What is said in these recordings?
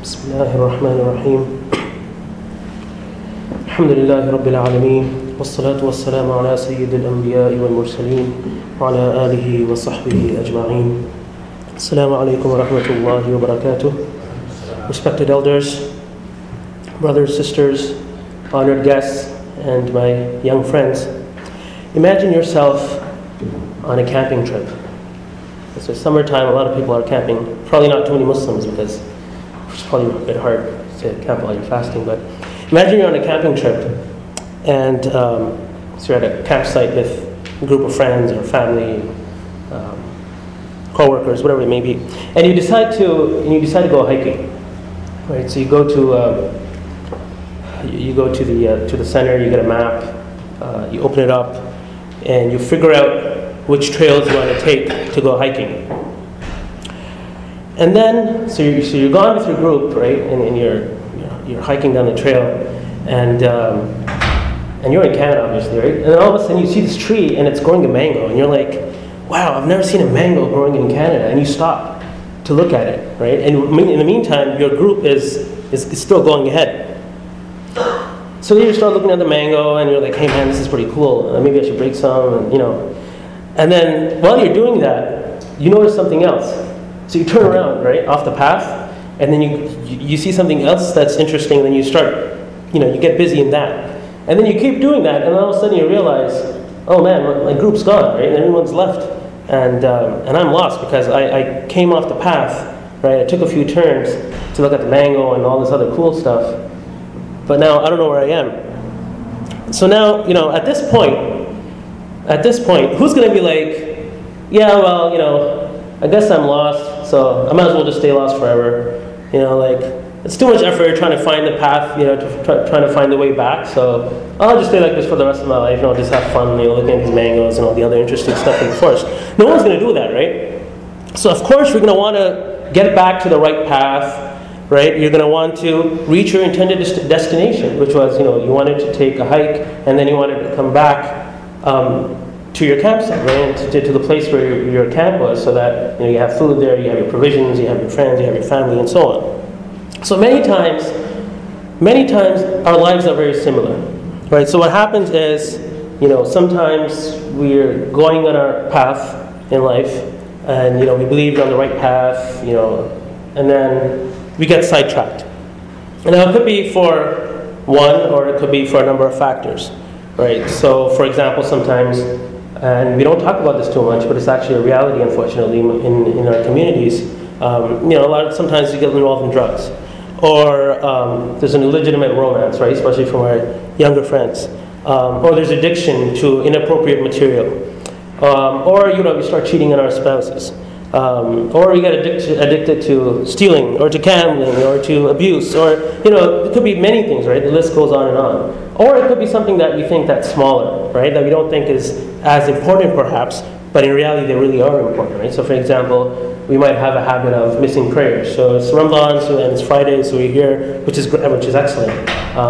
بسم الله الرحمن الرحيم الحمد لله رب العالمين والصلاة والسلام على سيد الأنبياء والمرسلين وعلى آله وصحبه أجمعين. Assalamu alaikum wa rahmatullahi wa barakatuh. Respected elders, brothers, sisters, honored guests, and my young friends, imagine yourself on a camping trip. It's summertime, a lot of people are camping. Probably not too many Muslims because it's probably a bit hard to camp while you're fasting, but imagine you're on a camping trip and so you're at a campsite with a group of friends or family, co-workers, whatever it may be, and you decide to go hiking, right? So you go to the center, you get a map, you open it up, and you figure out which trails you want to take to go hiking. And then, so you're gone with your group, right? And you're hiking down the trail, and you're in Canada, obviously, right? And then all of a sudden you see this tree, and it's growing a mango, and you're like, wow, I've never seen a mango growing in Canada. And you stop to look at it, right? And in the meantime, your group is still going ahead. So then you start looking at the mango, and you're like, hey man, this is pretty cool. Maybe I should break some, And then while you're doing that, you notice something else. So you turn around, right, off the path, and then you see something else that's interesting, and then you start, you get busy in that. And then you keep doing that, and all of a sudden you realize, oh man, my group's gone, right, and everyone's left. And I'm lost because I came off the path, right, I took a few turns to look at the mango and all this other cool stuff, but now I don't know where I am. So now, at this point, who's going to be like, yeah, well, I guess I'm lost, so I might as well just stay lost forever. It's too much effort trying to find the path, trying to find the way back, so I'll just stay like this for the rest of my life, and I'll just have fun, looking at these mangoes and all the other interesting stuff in the forest. No one's going to do that, right? So of course we're going to want to get back to the right path, right? You're going to want to reach your intended destination, which was, you wanted to take a hike, and then you wanted to come back to your campsite, right? To the place where your camp was, so that you have food there, you have your provisions, you have your friends, you have your family, and so on. So many times our lives are very similar, right? So what happens is, sometimes we're going on our path in life, and we believe we're on the right path, and then we get sidetracked. And now it could be for one, or it could be for a number of factors, right? So, for example, sometimes, and we don't talk about this too much, but it's actually a reality, unfortunately, in our communities. Sometimes you get involved in drugs, or there's an illegitimate romance, right? Especially from our younger friends, or there's addiction to inappropriate material, or we start cheating on our spouses, or we get addicted to stealing, or to gambling, or to abuse, or it could be many things, right? The list goes on and on. Or it could be something that we think that's smaller, right? That we don't think is as important, perhaps, but in reality they really are important, right? So, for example, we might have a habit of missing prayers. So it's Ramadan, and it's Friday, so we're here, which is excellent.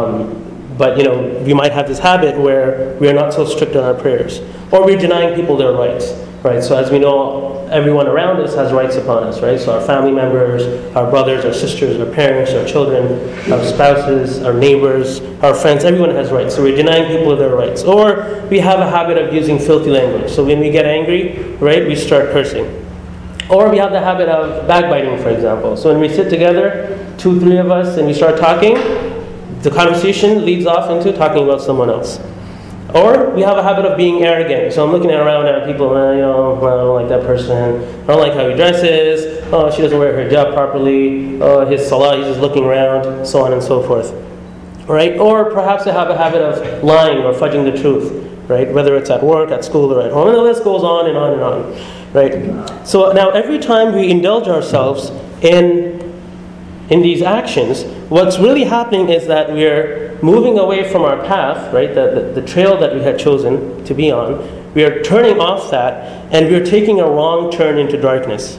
But we might have this habit where we are not so strict on our prayers, or we're denying people their rights, right? So as we know, everyone around us has rights upon us, right? So our family members, our brothers, our sisters, our parents, our children, our spouses, our neighbors, our friends, everyone has rights. So we're denying people their rights. Or we have a habit of using filthy language. So when we get angry, right, we start cursing. Or we have the habit of backbiting, for example. So when we sit together, 2-3 of us, and we start talking, the conversation leads off into talking about someone else. Or we have a habit of being arrogant. So I'm looking around at people, I don't like that person. I don't like how he dresses. Oh, she doesn't wear her hijab properly. Oh, his salah, he's just looking around, so on and so forth. Right? Or perhaps I have a habit of lying or fudging the truth, right? Whether it's at work, at school, or at home. And the list goes on and on and on. Right? So now every time we indulge ourselves in these actions, what's really happening is that we're moving away from our path, right? The trail that we had chosen to be on. We are turning off that, and we're taking a wrong turn into darkness.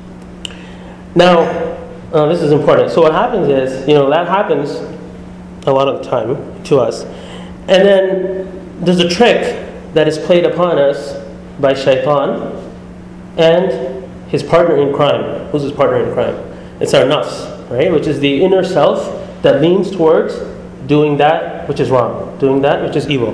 Now, this is important. So what happens is, that happens a lot of the time to us. And then there's a trick that is played upon us by Shaitan and his partner in crime. Who's his partner in crime? It's our nafs, right? Which is the inner self that leans towards doing that which is wrong, doing that which is evil.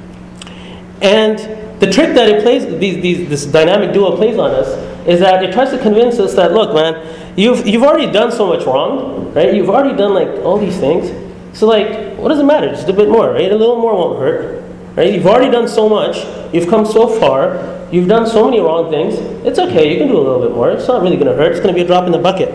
And the trick that it plays, this dynamic duo plays on us, is that it tries to convince us that, look, man, you've already done so much wrong, right? You've already done like all these things. So like, what does it matter? Just a bit more, right? A little more won't hurt, right? You've already done so much. You've come so far. You've done so many wrong things. It's okay. You can do a little bit more. It's not really going to hurt. It's going to be a drop in the bucket.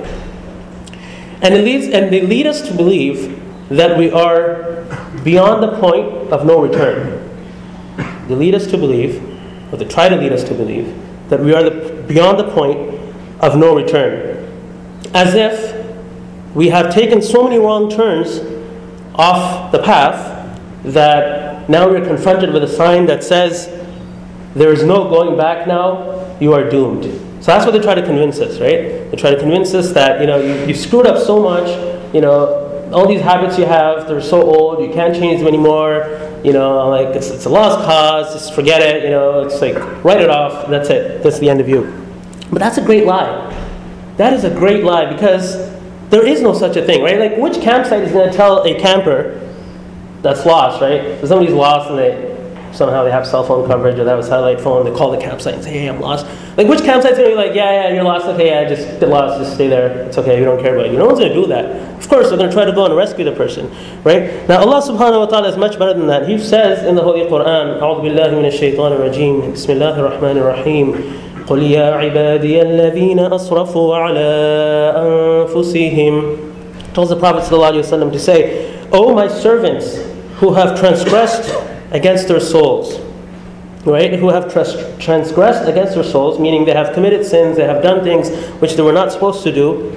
And they lead us to believe that we are beyond the point of no return. They lead us to believe, or they try to lead us to believe, that we are beyond the point of no return. As if we have taken so many wrong turns off the path that now we're confronted with a sign that says there is no going back now, you are doomed. So that's what they try to convince us, right? They try to convince us that, you've screwed up so much, all these habits you have, they're so old, you can't change them anymore, like it's a lost cause, just forget it, it's like, write it off, that's it, that's the end of you. But that's a great lie. That is a great lie, because there is no such a thing, right? Like, which campsite is going to tell a camper that's lost, right? If somebody's lost and somehow they have cell phone coverage or they have a satellite phone, they call the campsite and say, hey, I'm lost. Like, which campsite's going to be like, yeah, you're lost, okay, yeah, just get lost, just stay there, it's okay, we don't care about you. No one's going to do that. Of course, they're going to try to go and rescue the person, right? Now, Allah subhanahu wa ta'ala is much better than that. He says in the Holy Quran, أعوذ بالله من الشيطان الرجيم, بسم الله الرحمن الرحيم, قل يا عبادي الذين أسرفوا على أنفسهم. Tells the Prophet ﷺ to say, O my servants who have transgressed against their souls, right? Who have transgressed against their souls, meaning they have committed sins, they have done things which they were not supposed to do.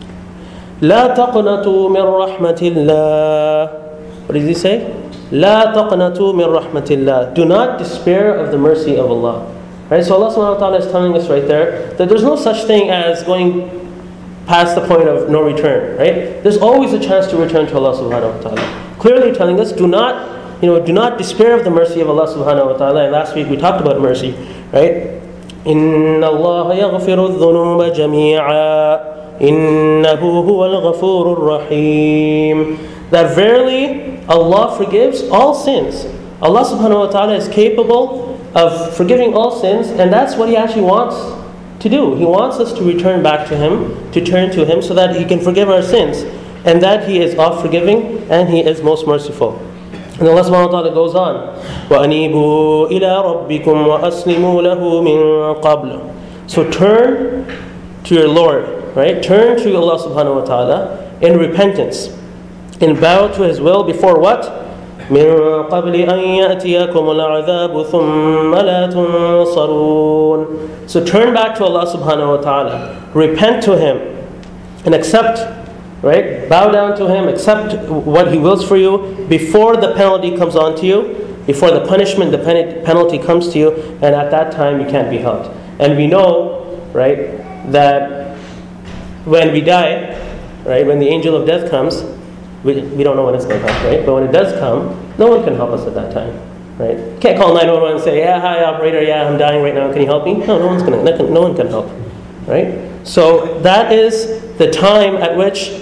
لا تقنطوا من رحمة الله. What does he say? لا تقنطوا من رحمة الله. Do not despair of the mercy of Allah. Right? So Allah subhanahu wa ta'ala is telling us right there that there's no such thing as going past the point of no return, right? There's always a chance to return to Allah subhanahu wa ta'ala. Clearly telling us, do not despair of the mercy of Allah subhanahu wa ta'ala. And last week we talked about mercy, right? إِنَّ اللَّهَ يَغْفِرُ الذُّنُوبَ جَمِيعًا إِنَّهُ هُوَ الْغَفُورُ الرَّحِيمُ. That verily Allah forgives all sins. Allah subhanahu wa ta'ala is capable of forgiving all sins, and that's what He actually wants to do. He wants us to return back to Him, to turn to Him, so that He can forgive our sins, and that He is oft-forgiving and He is most merciful. And Allah subhanahu wa ta'ala goes on, وَأَنِيبُوا إِلَىٰ رَبِّكُمْ وَأَسْلِمُوا لَهُ مِن قَبْلُ. So turn to your Lord, right? Turn to Allah subhanahu wa ta'ala in repentance, and bow to His will before what? مِن قَبْلِ أَن يَأْتِيَكُمُ الْعَذَابُ ثُمَّ لَا تُنصَرُونَ. So turn back to Allah subhanahu wa ta'ala, repent to Him, and accept, right? Bow down to Him, accept what He wills for you before the penalty comes on to you, before the punishment, the penalty comes to you, and at that time you can't be helped. And we know, right, that when we die, right, when the angel of death comes, we don't know when it's going to come, right? But when it does come, no one can help us at that time, right? You can't call 911 and say, yeah, hi operator, yeah, I'm dying right now, can you help me? No, no one can help, right? So that is the time at which,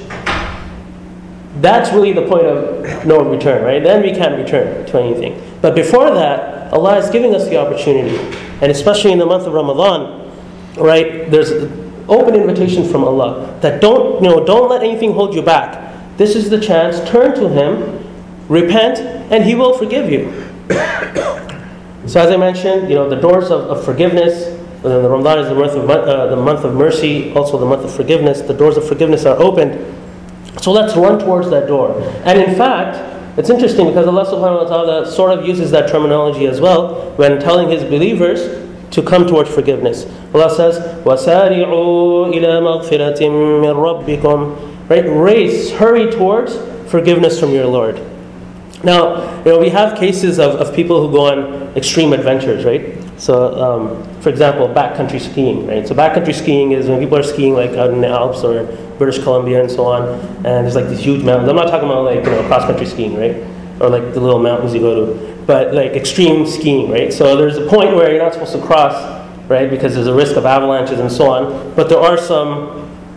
that's really the point of no return, right? Then we can't return to anything. But before that, Allah is giving us the opportunity, and especially in the month of Ramadan, right? There's an open invitation from Allah that don't let anything hold you back. This is the chance. Turn to Him, repent, and He will forgive you. So as I mentioned, the doors of forgiveness. The Ramadan is the month of mercy, also the month of forgiveness. The doors of forgiveness are opened. So let's run towards that door. And in fact, it's interesting because Allah subhanahu wa ta'ala sort of uses that terminology as well when telling His believers to come towards forgiveness. Allah says, وَسَارِعُوا إِلَى مَغْفِرَةٍ مِّن رَبِّكُمْ. Right? Race, hurry towards forgiveness from your Lord. Now, we have cases of people who go on extreme adventures, right? So, for example, backcountry skiing, right? So backcountry skiing is when people are skiing like out in the Alps or British Columbia and so on, and there's like these huge mountains. I'm not talking about like cross-country skiing, right? Or like the little mountains you go to, but like extreme skiing, right? So there's a point where you're not supposed to cross, right? Because there's a risk of avalanches and so on. But there are some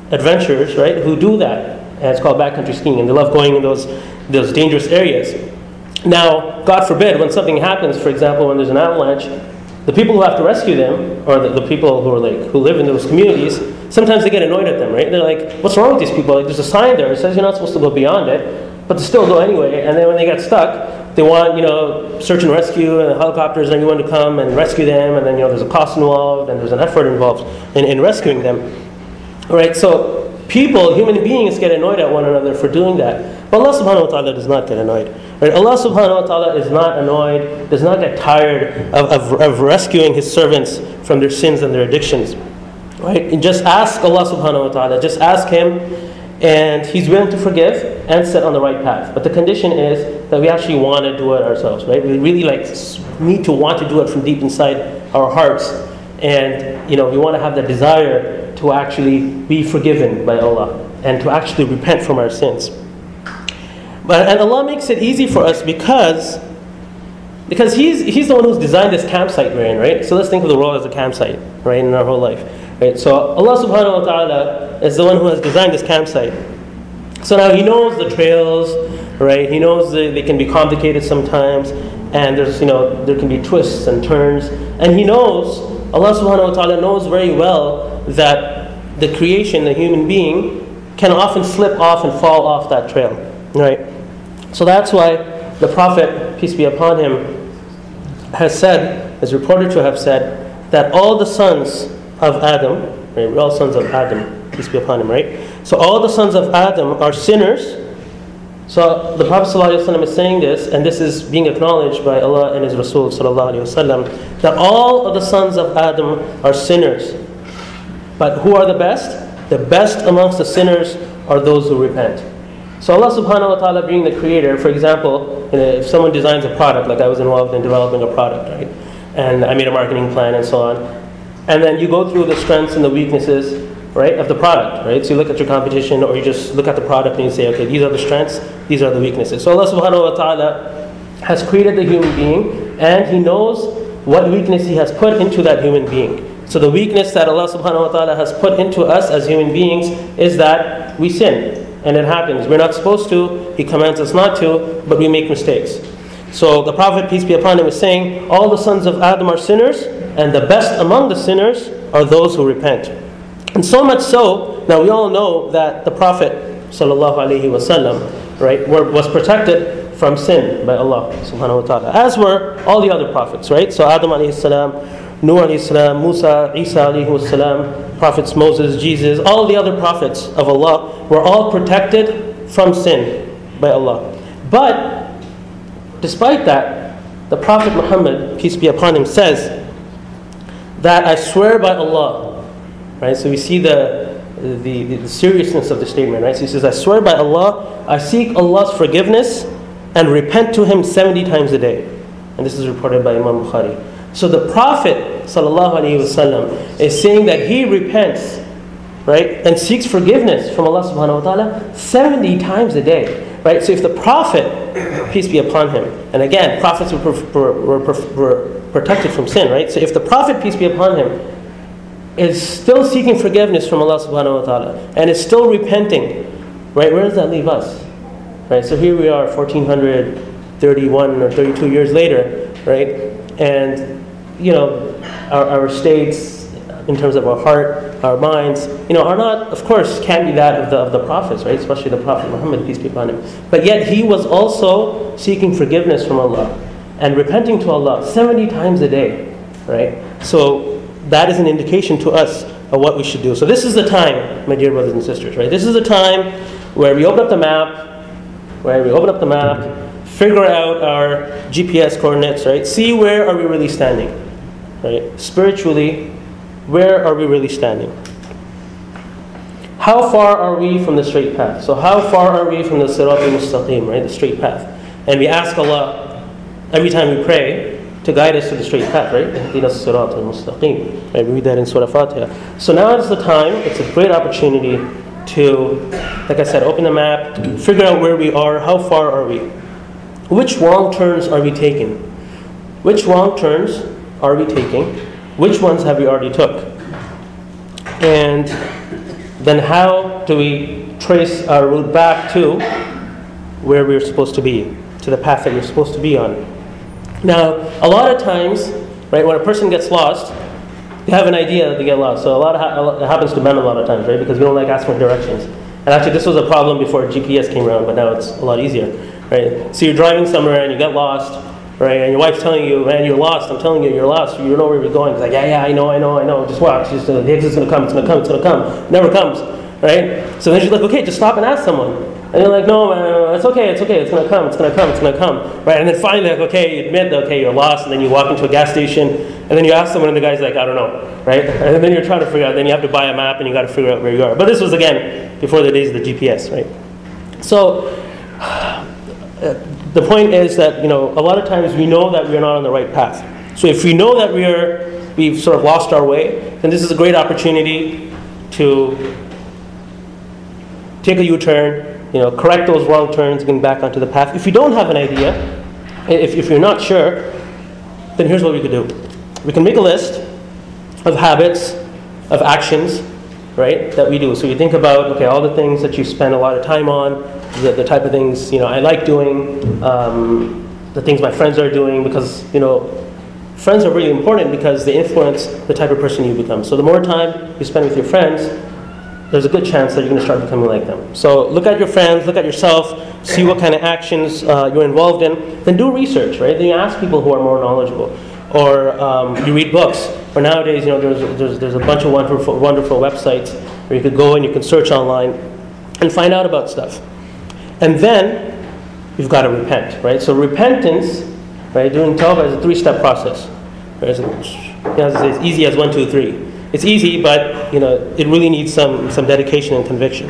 adventurers, right, who do that. And it's called backcountry skiing, and they love going in those dangerous areas. Now, God forbid, when something happens, for example, when there's an avalanche, the people who have to rescue them, or the people who live in those communities, sometimes they get annoyed at them, right? They're like, "What's wrong with these people? Like, there's a sign there. It says you're not supposed to go beyond it," but they still go anyway. And then when they get stuck, they want, search and rescue and helicopters and everyone to come and rescue them. And then, there's a cost involved and there's an effort involved in rescuing them. All right, so people, human beings, get annoyed at one another for doing that. But Allah subhanahu wa ta'ala does not get annoyed. Right? Allah subhanahu wa ta'ala is not annoyed, does not get tired of rescuing His servants from their sins and their addictions. Right? And just ask Allah subhanahu wa ta'ala, just ask Him, and He's willing to forgive and set on the right path. But the condition is that we actually want to do it ourselves. Right? We really need to want to do it from deep inside our hearts. And we want to have that desire to actually be forgiven by Allah and to actually repent from our sins. And Allah makes it easy for us because He's the one who's designed this campsite we're in, right? So let's think of the world as a campsite, right, in our whole life. Right? So Allah subhanahu wa ta'ala is the one who has designed this campsite. So now He knows the trails, right? He knows they can be complicated sometimes, and there's there can be twists and turns, and He knows, Allah subhanahu wa ta'ala knows very well that the creation, the human being, can often slip off and fall off that trail, right? So that's why the Prophet, peace be upon him, has said, is reported to have said, that all the sons of Adam, right, we're all sons of Adam, peace be upon him, right? So all the sons of Adam are sinners. So the Prophet ﷺ is saying this, and this is being acknowledged by Allah and His Rasul ﷺ, that all of the sons of Adam are sinners. But who are the best? The best amongst the sinners are those who repent. So Allah subhanahu wa ta'ala being the creator, for example, if someone designs a product, like I was involved in developing a product, right? And I made a marketing plan and so on. And then you go through the strengths and the weaknesses, right, of the product, right? So you look at your competition, or you just look at the product and you say, okay, these are the strengths, these are the weaknesses. So Allah subhanahu wa ta'ala has created the human being, and He knows what weakness He has put into that human being. So the weakness that Allah subhanahu wa ta'ala has put into us as human beings is that we sin. And it happens. We're not supposed to. He commands us not to, but we make mistakes. So the Prophet, peace be upon him, is saying, all the sons of Adam are sinners, and the best among the sinners are those who repent. And so much so, now we all know that the Prophet sallallahu alaihi wasallam, right, was protected from sin by Allah subhanahu wa ta'ala, as were all the other prophets, right? So Adam alayhi salam, Nuh alayhi salam, Musa, Isa alayhi salam, prophets Moses, Jesus, all the other prophets of Allah were all protected from sin by Allah. But despite that, the Prophet Muhammad, peace be upon him, says that I swear by Allah, right? So we see the seriousness of the statement, right? So he says, I swear by Allah, I seek Allah's forgiveness and repent to Him 70 times a day. And this is reported by Imam Bukhari. So the Prophet ﷺ is saying that he repents, right, and seeks forgiveness from Allah subhanahu wa ta'ala 70 times a day. Right? So if the Prophet, peace be upon him, and again, prophets were protected from sin, right? So if the Prophet, peace be upon him, is still seeking forgiveness from Allah subhanahu wa ta'ala, and is still repenting, right, where does that leave us? Right? So here we are 1431 or 32 years later, right? And our states, in terms of our heart, our minds, are not, of course, can't be that of the prophets, right? Especially the Prophet Muhammad, peace be upon him. But yet he was also seeking forgiveness from Allah and repenting to Allah 70 times a day, right? So that is an indication to us of what we should do. So this is the time, my dear brothers and sisters, right? This is the time where we open up the map, figure out our GPS coordinates, right? See where are we really standing, right? Spiritually, where are we really standing? How far are we from the straight path? So how far are we from the Sirat al-Mustaqim, right? The straight path. And we ask Allah, every time we pray, to guide us to the straight path, right? Ihdina as-Sirat al-Mustaqim. Right? We read that in Surah Fatiha. So now is the time, it's a great opportunity to, like I said, open the map, figure out where we are, how far are we? Which wrong turns are we taking? Which wrong turns are we taking? Which ones have we already took? And then how do we trace our route back to where we're supposed to be, to the path that you're supposed to be on? Now, a lot of times, right, when a person gets lost, they have an idea that they get lost. So it happens to men a lot of times, right, because we don't like asking for directions. And actually, this was a problem before GPS came around, but now it's a lot easier, right? So you're driving somewhere and you get lost, right, and your wife's telling you, man, you're lost. I'm telling you, you're lost. You don't know where you're going. It's like, yeah, I know. Just watch. The exit's going to come. It's going to come. It never comes, right? So then she's like, okay, just stop and ask someone. And you're like, no, man, it's okay. It's going to come, right? And then finally, like, okay, you admit that, okay, you're lost, and then you walk into a gas station, and then you ask someone, and the guy's like, I don't know, right? And then you're trying to figure out, then you have to buy a map, and you got to figure out where you are. But this was, again, before the days of the GPS, right? So the point is that, a lot of times we know that we're not on the right path. So if we know that we've sort of lost our way, then this is a great opportunity to take a U-turn, correct those wrong turns, getting back onto the path. If you don't have an idea, if you're not sure, then here's what we could do. We can make a list of habits, of actions, right, that we do. So you think about, okay, all the things that you spend a lot of time on, the type of things, I like doing, the things my friends are doing, because, friends are really important because they influence the type of person you become. So the more time you spend with your friends, there's a good chance that you're going to start becoming like them. So look at your friends, look at yourself, see what kind of actions you're involved in. Then do research, right? Then you ask people who are more knowledgeable. Or you read books. Or nowadays, there's a bunch of wonderful websites where you could go and you can search online and find out about stuff. And then you've got to repent, right? So repentance, right, doing tawbah is a 3-step process. Right? It's easy as 1, 2, 3. It's easy, but it really needs some dedication and conviction.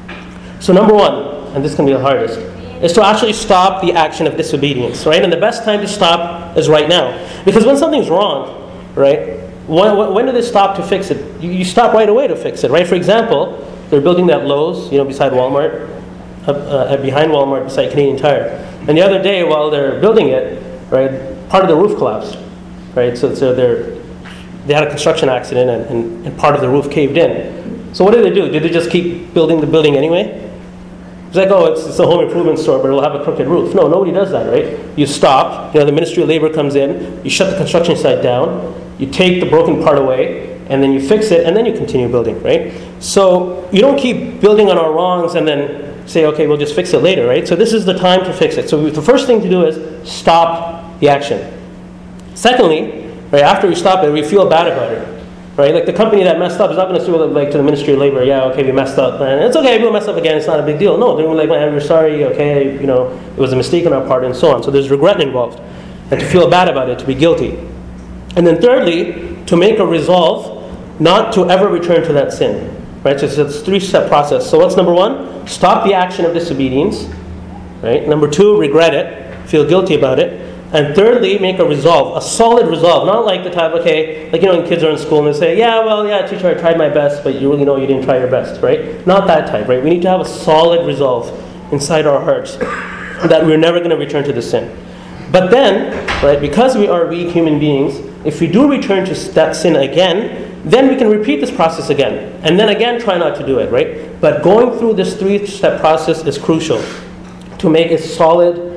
So number 1, and this can be the hardest, is to actually stop the action of disobedience, right? And the best time to stop is right now, because when something's wrong, right? When do they stop to fix it? You stop right away to fix it, right? For example, they're building that Lowe's, beside Walmart, behind Walmart, beside Canadian Tire. And the other day, while they're building it, right, part of the roof collapsed, right? So they had a construction accident and part of the roof caved in. So what did they do? Did they just keep building the building anyway? It's like, oh, it's a home improvement store, but it'll have a crooked roof. No, nobody does that, right? You stop, the Ministry of Labor comes in, you shut the construction site down, you take the broken part away, and then you fix it, and then you continue building, right? So you don't keep building on our wrongs and then say, okay, we'll just fix it later, right? So this is the time to fix it. So the first thing to do is stop the action. Secondly, right, after we stop it, we feel bad about it, right? Like the company that messed up is not going to say to the Ministry of Labor, yeah, okay, we messed up, and it's okay, we'll mess up again, it's not a big deal. No, they're like, man, we're sorry, okay, it was a mistake on our part, and so on. So there's regret involved, and to feel bad about it, to be guilty. And then thirdly, to make a resolve not to ever return to that sin, right? So it's a 3-step process. So what's number 1? Stop the action of disobedience, right? Number 2, regret it, feel guilty about it. And thirdly, make a resolve, a solid resolve, not like the type, okay, like when kids are in school and they say, yeah, teacher, I tried my best, but you really know you didn't try your best, right? Not that type, right? We need to have a solid resolve inside our hearts that we're never going to return to the sin. But then, right, because we are weak human beings, if we do return to that sin again, then we can repeat this process again, and then again try not to do it, right? But going through this 3-step process is crucial to make a solid,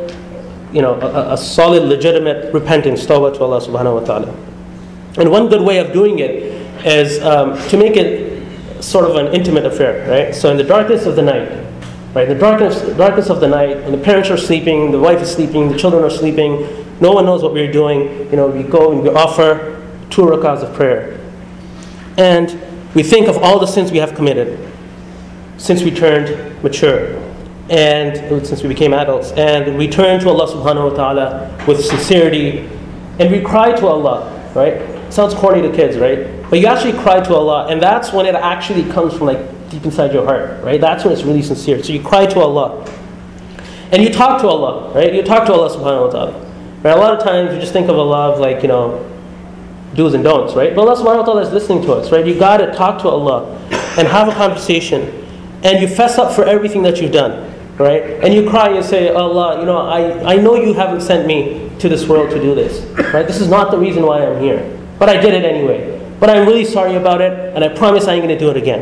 a solid, legitimate repentance, tawbah to Allah subhanahu wa ta'ala. And one good way of doing it is to make it sort of an intimate affair, right? So in the darkness of the night, right? In the darkness of the night, when the parents are sleeping, the wife is sleeping, the children are sleeping, no one knows what we're doing, we go and we offer 2 rakahs of prayer. And we think of all the sins we have committed since we turned mature, and since we became adults, and we turn to Allah subhanahu wa ta'ala with sincerity, and we cry to Allah, right? It sounds corny to kids, right? But you actually cry to Allah, and that's when it actually comes from deep inside your heart, right? That's when it's really sincere. So you cry to Allah, and you talk to Allah, right? You talk to Allah subhanahu wa ta'ala. Right? A lot of times you just think of Allah of do's and don'ts, right? But Allah subhanahu wa ta'ala is listening to us, right? You got to talk to Allah and have a conversation, and you fess up for everything that you've done, right? And you cry and say, Allah, I know you haven't sent me to this world to do this, right? This is not the reason why I'm here, but I did it anyway. But I'm really sorry about it, and I promise I ain't going to do it again.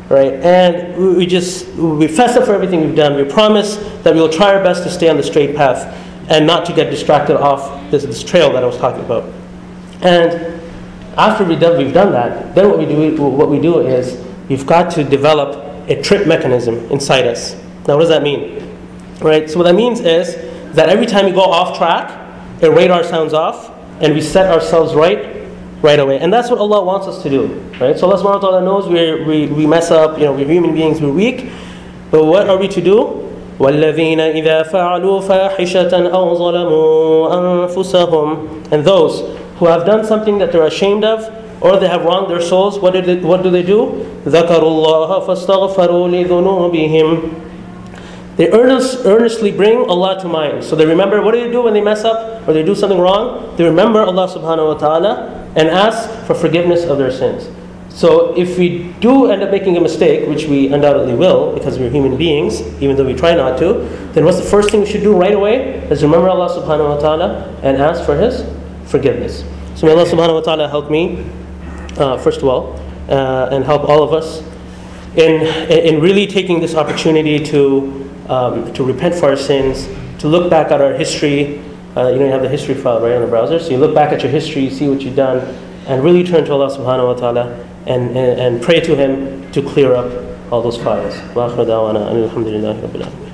right? And we fess up for everything we've done. We promise that we will try our best to stay on the straight path and not to get distracted off this trail that I was talking about. And after we've done that, then what we do is we've got to develop a trip mechanism inside us. Now, what does that mean? Right? So what that means is that every time we go off track, a radar sounds off, and we set ourselves right away. And that's what Allah wants us to do. Right? So Allah subhanahu wa ta'ala knows we mess up, we're human beings, we're weak. But what are we to do? وَالَّذِينَ إِذَا فَعَلُوا فَاحِشَةً أَوْ ظَلَمُوا أَنفُسَهُمْ. And those who have done something that they're ashamed of, or they have wronged their souls, what do they do? ذَكَرُوا اللَّهَ فَاسْتَغْفَرُوا لِذُنُوبِهِمْ. They earnestly bring Allah to mind. So they remember, what do they do when they mess up or they do something wrong? They remember Allah subhanahu wa ta'ala and ask for forgiveness of their sins. So if we do end up making a mistake, which we undoubtedly will, because we're human beings, even though we try not to, then what's the first thing we should do right away? Is remember Allah subhanahu wa ta'ala and ask for His forgiveness. So may Allah subhanahu wa ta'ala help me, first of all, and help all of us in really taking this opportunity to repent for our sins, to look back at our history. You have the history file right on the browser, so you look back at your history, you see what you've done, and really turn to Allah subhanahu wa ta'ala and pray to Him to clear up all those files. Wa akhiru da'wana alhamdulillahi rabbil alamin.